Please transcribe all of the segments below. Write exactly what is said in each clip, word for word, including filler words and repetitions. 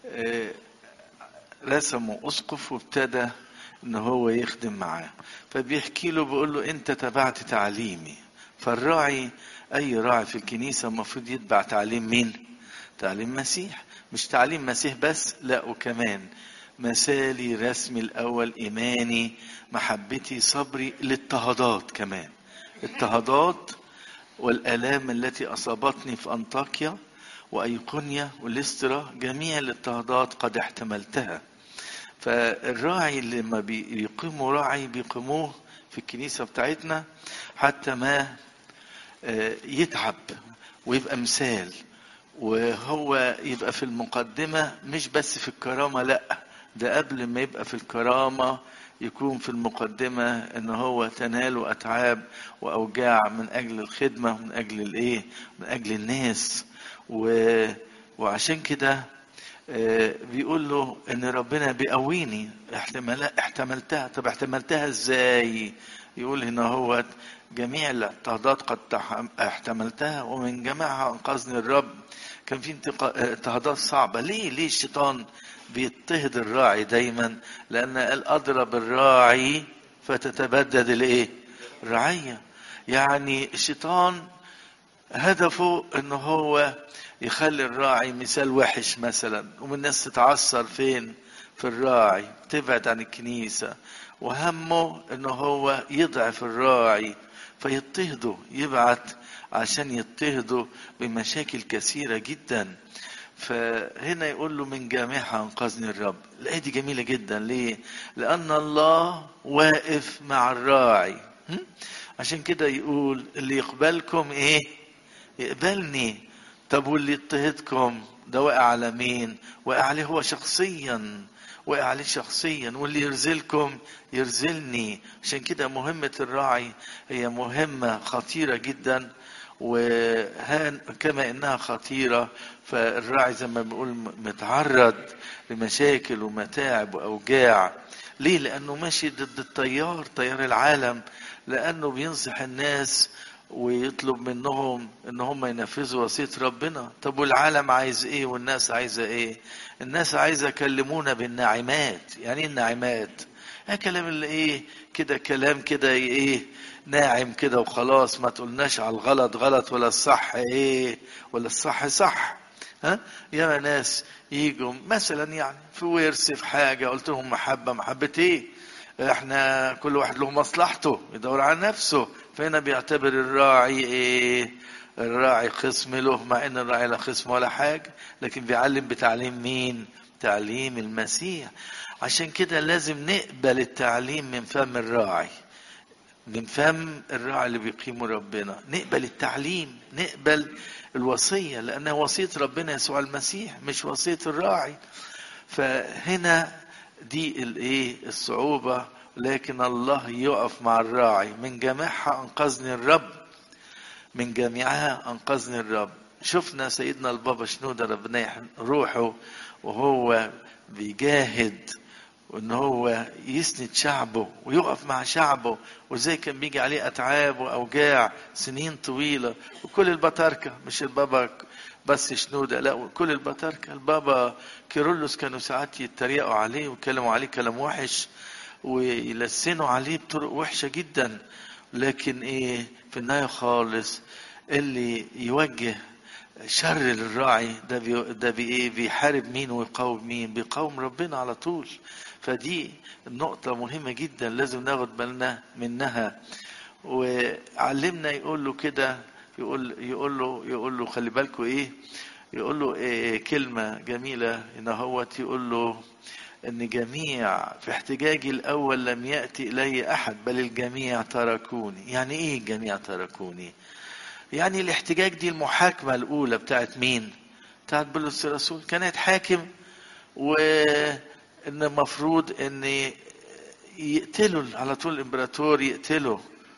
رسمه أسقف وابتدى إن هو يخدم معاه. فبيحكي له بيقول له أنت تبعت تعليمي. فالراعي أي راعي في الكنيسة المفروض يتبع تعليم مين؟ تعليم مسيح. مش تعليم مسيح بس، لا وكمان مثالي، رسمي الأول، إيماني، محبتي، صبري، الاضطهادات كمان. اضطهادات والآلام التي أصابتني في أنطاكيا وأيقونيا وليسترا، جميع الاضطهادات قد احتملتها. فالراعي اللي لما بيقيموا راعي بيقيموه في الكنيسة بتاعتنا حتى ما يتعب ويبقى مثال، وهو يبقى في المقدمة مش بس في الكرامة، لا ده قبل ما يبقى في الكرامة يكون في المقدمة ان هو تنال اتعاب واوجاع من اجل الخدمة، من اجل الايه، من اجل الناس. و... وعشان كده بيقول له ان ربنا بيقويني. احتمال احتملتها. طب احتملتها ازاي؟ يقول هنا هو جميع الاضطهادات قد احتملتها ومن جميعها انقذني الرب. كان في اضطهادات صعبة. ليه ليه الشيطان بيضطهد الراعي دايما؟ لان قال اضرب الراعي فتتبدد الايه؟ الرعية. يعني الشيطان هدفه ان هو يخلي الراعي مثال وحش مثلا، ومن الناس تتعثر فين؟ في الراعي، تبعد عن الكنيسة، وهمه ان هو يضعف الراعي فيضطهده، يبعت عشان يضطهده بمشاكل كثيرة جدا. فهنا يقول له من جامعها انقذني الرب. الآية دي جميلة جدا. ليه؟ لأن الله واقف مع الراعي. عشان كده يقول اللي يقبلكم ايه؟ يقبلني. طب واللي يضطهدكم ده واقع على مين؟ واقع عليه هو شخصيا، واقع عليه شخصيا. واللي يرزلكم يرزلني. عشان كده مهمة الراعي هي مهمة خطيرة جدا، وكما انها خطيرة فالراعي زي ما بنقول متعرض لمشاكل ومتاعب واوجاع. ليه؟ لانه ماشي ضد التيار، تيار العالم، لانه بينصح الناس ويطلب منهم ان هم ينفذوا وصية ربنا. طب والعالم عايز ايه والناس عايزة ايه؟ الناس عايزة يكلمونا بالناعمات. يعني ايه الناعمات؟ ها كلام اللي ايه كده، كلام كده ايه، ناعم كده وخلاص. ما تقولناش على الغلط غلط ولا الصح ايه ولا الصح صح. ها يا ناس يجوا مثلا يعني في ورث في حاجة، قلت لهم محبة، محبة ايه؟ احنا كل واحد له مصلحته يدور على نفسه. فهنا بيعتبر الراعي ايه؟ الراعي خصم له، مع ان الراعي لا خصم ولا حاجة، لكن بيعلم بتعليم مين؟ تعليم المسيح. عشان كده لازم نقبل التعليم من فم الراعي، من فم الراعي اللي بيقيمه ربنا. نقبل التعليم، نقبل الوصية، لأنها وصية ربنا يسوع المسيح مش وصية الراعي. فهنا دي الايه الصعوبة. لكن الله يقف مع الراعي. من جميعها انقذني الرب، من جميعها انقذني الرب. شفنا سيدنا البابا شنودة ربنا روحه وهو بيجاهد وان هو يسند شعبه ويقف مع شعبه، وازاي كان بيجي عليه اتعاب واوجاع سنين طويله. وكل البطاركه، مش البابا بس شنودة، لا كل البطاركه. البابا كيرلس كانوا ساعات يتريقوا عليه ويتكلموا عليه كلام وحش ويلسنوا عليه بطرق وحشه جدا. لكن ايه في النهايه خالص اللي يوجه شر للراعي ده بي ده بي بيحارب مين ويقاوم مين؟ بيقاوم ربنا على طول. فدي النقطة مهمة جدا لازم ناخد بالنا منها. وعلمنا يقول له كده، يقول يقول له يقول له خلي بالكوا ايه، يقول له إيه كلمة جميلة هنا هوت. يقول له ان جميع في احتجاجي الاول لم يأتي الي احد بل الجميع تركوني. يعني ايه الجميع تركوني؟ يعني الاحتجاج دي المحاكمة الأولى بتاعت مين؟ بتاعت بولس الرسول. كان يتحاكم وإن المفروض إن يقتلوا على طول، الإمبراطور يقتله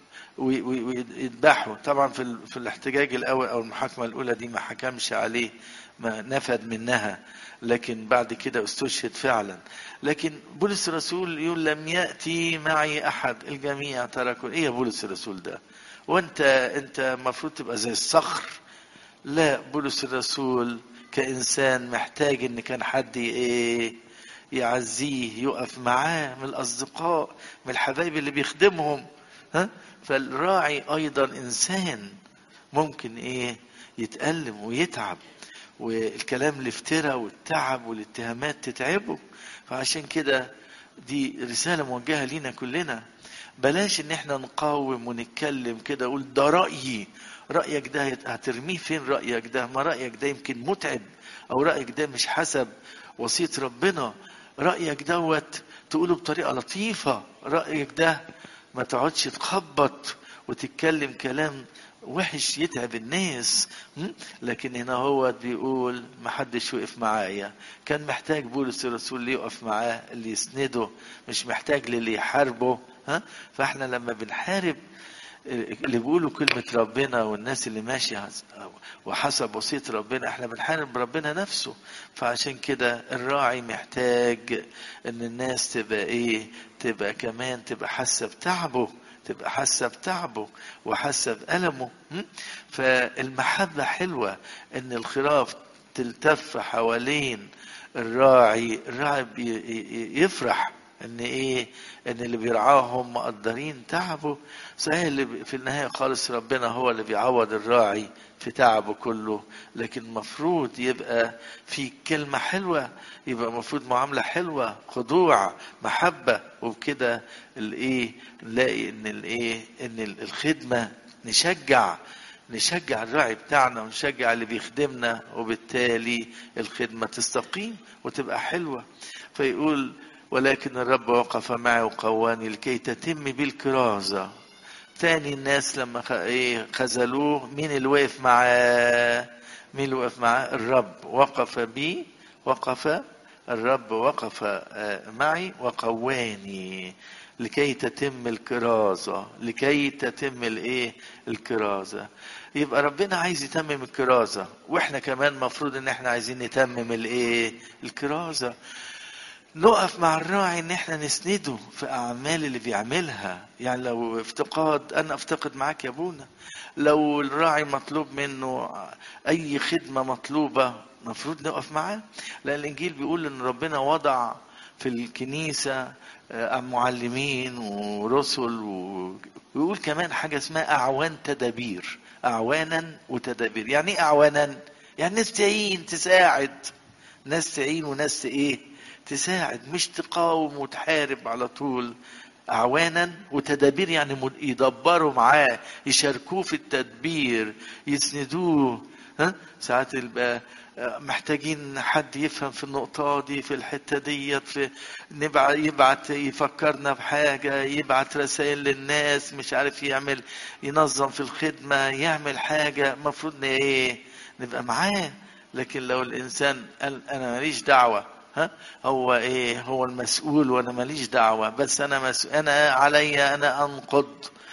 ويذبحوا. طبعا في في الاحتجاج الأول أو المحاكمة الأولى دي ما حكمش عليه، ما نفد منها، لكن بعد كده استشهد فعلا. لكن بولس الرسول يقول لم يأتي معي أحد الجميع تركوا. إيه يا بولس الرسول ده؟ وانت انت المفروض تبقى زي الصخر. لا، بولس الرسول كإنسان محتاج ان كان حد ايه يعزيه، يقف معاه، من الأصدقاء، من الحبايب اللي بيخدمهم. ها؟ فالراعي أيضا إنسان ممكن إيه يتألم ويتعب، والكلام الافتراء والتعب والاتهامات تتعبه. فعشان كده دي رسالة موجهة لينا كلنا. بلاش ان احنا نقاوم ونتكلم كده اقول ده رأيي. رأيك ده هترميه فين؟ رأيك ده ما رأيك ده يمكن متعب، او رأيك ده مش حسب وصية ربنا. رأيك دوت تقوله بطريقة لطيفة. رأيك ده ما تقعدش تخبط وتتكلم كلام وحش يتعب الناس. لكن هنا هو بيقول ما حدش وقف معايا. كان محتاج بولس الرسول اللي يقف معاه، اللي يسنده، مش محتاج للي يحاربه. ها؟ فاحنا لما بنحارب اللي بيقولوا كلمة ربنا والناس اللي ماشية وحسب وصية ربنا، احنا بنحارب ربنا نفسه. فعشان كده الراعي محتاج ان الناس تبقى ايه، تبقى كمان تبقى حاسة بتعبه، تبقى حاسة بتعبه وحاسة بألمه. فالمحبة حلوة ان الخراف تلتف حوالين الراعي. الراعي يفرح ان ايه، ان اللي بيرعاهم مقدرين تعبه. صحيح اللي في النهاية خالص ربنا هو اللي بيعوض الراعي في تعبه كله، لكن المفروض يبقى في كلمة حلوة، يبقى المفروض معاملة حلوة، خضوع، محبة. وبكده الايه نلاقي ان الايه ان الخدمة نشجع نشجع الراعي بتاعنا ونشجع اللي بيخدمنا، وبالتالي الخدمة تستقيم وتبقى حلوة. فيقول ولكن الرب وقف معي وقواني لكي تتم بالكرازة. تاني الناس لما خ... ايه خذلوه، مين اللي وقف معاه؟ مين اللي وقف معاه؟ الرب وقف بي، وقف الرب وقف معي وقواني لكي تتم الكرازة. لكي تتم الايه الكرازة. يبقى ربنا عايز يتمم الكرازة، واحنا كمان مفروض ان احنا عايزين نتمم الايه الكرازة. نقف مع الراعي ان احنا نسنده في اعمال اللي بيعملها. يعني لو افتقاد، انا افتقد معاك يا ابونا. لو الراعي مطلوب منه اي خدمة مطلوبة، مفروض نقف معاه. لان الانجيل بيقول ان ربنا وضع في الكنيسة معلمين ورسل، ويقول كمان حاجة اسمها اعوان تدابير. اعوانا وتدابير. يعني ايه اعوانا؟ يعني ناس تعين تساعد، ناس تعين وناس ايه تساعد، مش تقاوم وتحارب على طول. اعوانا وتدابير يعني يدبروا معاه، يشاركوه في التدبير، يسندوه. ها؟ ساعات يبقى محتاجين حد يفهم في النقطة دي، في الحتة دي، في نبعت يبعت يفكرنا بحاجة، يبعت رسائل للناس، مش عارف يعمل، ينظم في الخدمة، يعمل حاجة، مفروض ايه نبقى معاه. لكن لو الانسان قال انا ماليش دعوة، ها هو ايه هو المسؤول وانا ماليش دعوة، بس انا مسؤول، انا عليا انا انقض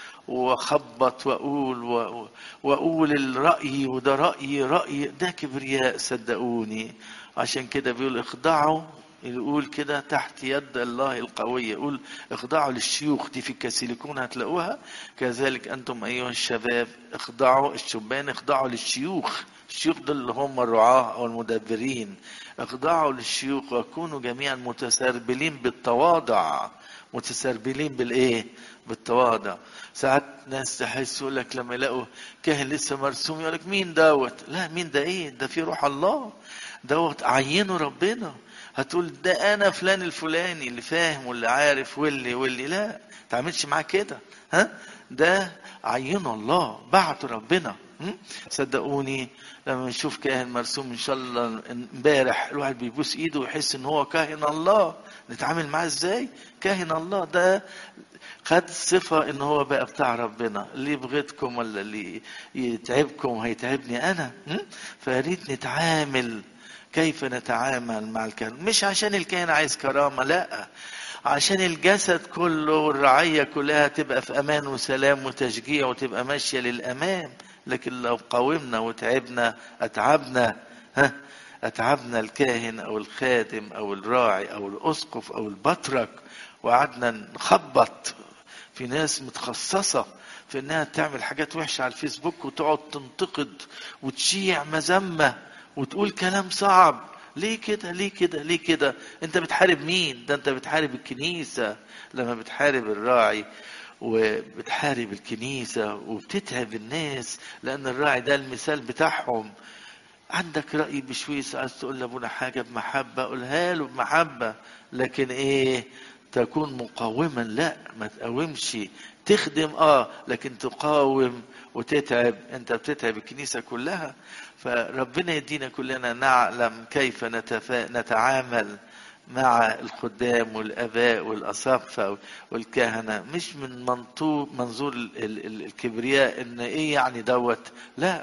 واخبط واقول و... واقول الرأي، وده رأيي رأيي، ده كبرياء صدقوني. عشان كده بيقول اخضعوا، يقول كده تحت يد الله القوية. يقول اخضعوا للشيوخ، دي في الكاسيليكون هتلاقوها. كذلك انتم ايها الشباب اخضعوا، الشبان اخضعوا للشيوخ. الشيوخ دول اللي هم الرعاة او المدبرين. اخضعوا للشيوخ وكونوا جميعا متسربلين بالتواضع. متسربلين بالايه بالتواضع. ساعات ناس تحس يقول لك لما يلاقوا كاهن لسه مرسوم يقول لك مين دوت؟ لا، مين ده ايه؟ ده في روح الله دوت، عينه ربنا. هتقول ده انا فلان الفلاني اللي فاهم واللي عارف واللي واللي لا، تعملش معاه كده. ها؟ ده عينه الله، بعته ربنا. صدقوني لما نشوف كاهن مرسوم ان شاء الله امبارح الواحد بيبوس ايده ويحس ان هو كاهن الله. نتعامل معاه ازاي؟ كاهن الله ده خد صفة ان هو بقى بتاع ربنا. اللي يبغضكم ولا اللي يتعبكم هيتعبني انا. فياريت نتعامل كيف نتعامل مع الكاهن. مش عشان الكاهن عايز كرامة، لا، عشان الجسد كله والرعية كلها تبقى في امان وسلام وتشجيع وتبقى ماشية للامام. لكن لو قاومنا وتعبنا اتعبنا، ها اتعبنا الكاهن او الخادم او الراعي او الاسقف او البطرك، وقعدنا نخبط في ناس متخصصة في انها تعمل حاجات وحشة على الفيسبوك وتقعد تنتقد وتشيع مذمة وتقول كلام صعب. ليه كده ليه كده ليه كده؟ انت بتحارب مين؟ ده انت بتحارب الكنيسة. لما بتحارب الراعي وبتحارب الكنيسة وبتتعب الناس، لأن الراعي ده المثال بتاعهم. عندك رأي بشويس عايز تقول لابونا حاجة بمحبة، قولها له بمحبة، لكن ايه؟ تكون مقاوما. لا، ما تقاومش. تخدم اه لكن تقاوم وتتعب، انت بتتعب الكنيسة كلها. فربنا يدينا كلنا نعلم كيف نتفا... نتعامل مع الخدام والاباء والاصافة والكهنة، مش من منطور منظور ال... ال... ال- الكبرياء، ان ايه يعني دوت. لا،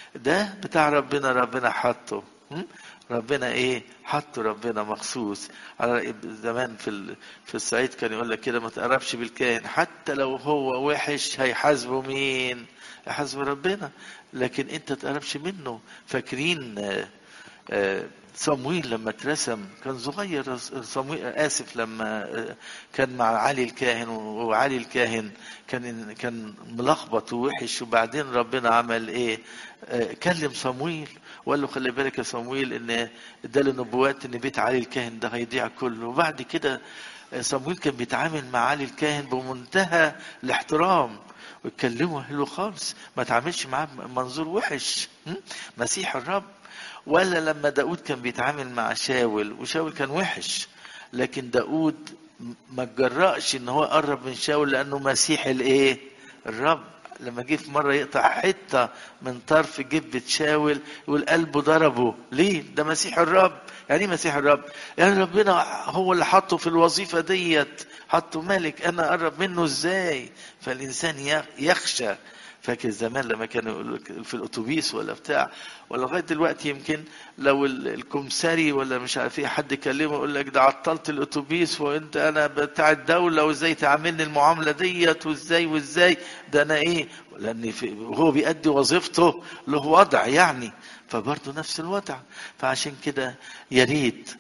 ده بتاع ربنا، ربنا حطه. م? ربنا ايه حطه؟ ربنا مخصوص. على رأي زمان في ال... في الصعيد كان يقول لك كده: ما تقربش بالكاهن حتى لو هو وحش، هيحاسبه مين؟ هيحاسبه ربنا، لكن انت تقربش منه. فاكرين آه، آه، صمويل لما اترسم كان صغير؟ صمويل اسف لما آه، كان مع علي الكاهن، وعلي الكاهن كان كان ملخبط ووحش، وبعدين ربنا عمل ايه؟ آه، كلم صمويل وقال له: خلي بالك يا صمويل، ان اداله نبوات ان بيت علي الكاهن ده هيضيع كله. وبعد كده آه، صمويل كان بيتعامل مع علي الكاهن بمنتهى الاحترام، ويتكلموا حلو خالص، ما تعاملش معاه بمنظور وحش. م? مسيح الرب. ولا لما داود كان بيتعامل مع شاول، وشاول كان وحش، لكن داود ما تجرأش ان هو قرب من شاول، لانه مسيح الايه؟ الرب. لما جه في مره يقطع حته من طرف جبه شاول، يقول قلبه ضربه. ليه؟ ده مسيح الرب. يعني ايه مسيح الرب؟ يعني ربنا هو اللي حطه في الوظيفه ديت، حطه ملك، انا اقرب منه ازاي؟ فالانسان يخشى. فاكر زمان لما كانوا يقولوا في الاتوبيس ولا بتاع، ولا لغايه دلوقتي يمكن لو ال- الكمساري ولا مش عارف ايه حد يكلمه يقول لك: ده عطلت الاتوبيس، وانت انا بتاع الدوله، وازاي تعاملني المعامله ديت، وازاي وازاي ده انا ايه؟ لان في- وهو بيأدي وظيفته له وضع يعني، فبرضه نفس الوضع. فعشان كده يا ريت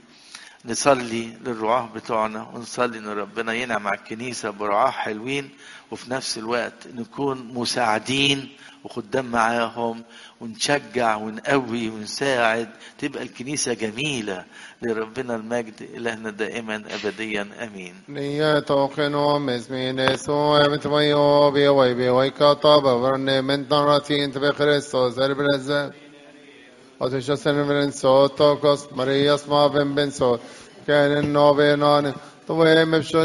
نصلي للرعاة بتوعنا، ونصلي ان ربنا ينعم على الكنيسة برعاة حلوين، وفي نفس الوقت نكون مساعدين وخدام معاهم، ونشجع ونقوي ونساعد، تبقى الكنيسة جميلة. لربنا المجد إلهنا دائما أبديا أمين. نيتوخنو مزمين سوء متويو بيوي بيوي كطاب ورن من طراتين تبي خريستوس البرزة وتشسن من صوت توكس مرياس ما بن بن صوت كان النوبينان طوي مبشو